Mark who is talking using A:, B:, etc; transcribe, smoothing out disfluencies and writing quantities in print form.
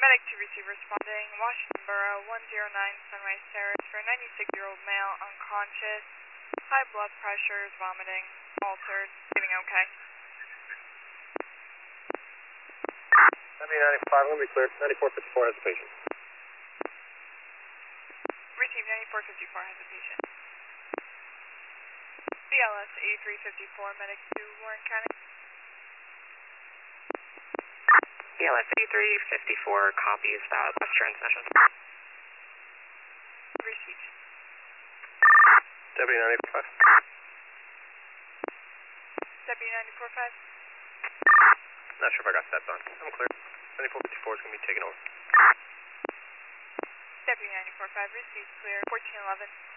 A: Medic to receive responding, Washington Borough, 109 Sunrise Terrace for a 96-year-old male, unconscious, high blood pressure, vomiting, altered, giving okay.
B: W95, let me clear. 9454 has a patient.
A: Receive 9454 has a patient. CLS A354, medic to Warren County.
C: CLS A354 copies that bus transmission.
A: Received.
B: W945.
A: W945.
B: Not sure if I got stats on. I'm clear. 9454 is going to be taken over.
A: W945 received clear, 1411.